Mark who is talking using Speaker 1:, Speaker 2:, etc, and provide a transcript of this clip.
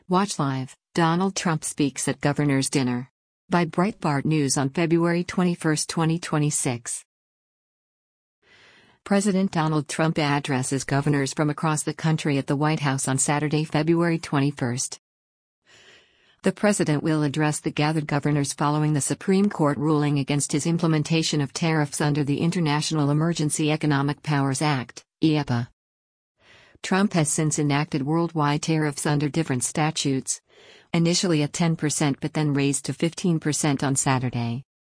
Speaker 1: Watch live. Donald Trump speaks at governor's dinner. By Breitbart News on February 21, 2026. President Donald Trump addresses governors from across the country at the White House on Saturday, February 21. The president will address the gathered governors following the Supreme Court ruling against his implementation of tariffs under the International Emergency Economic Powers Act, IEEPA. Trump has since enacted worldwide tariffs under different statutes, initially at 10% but then raised to 15% on Saturday.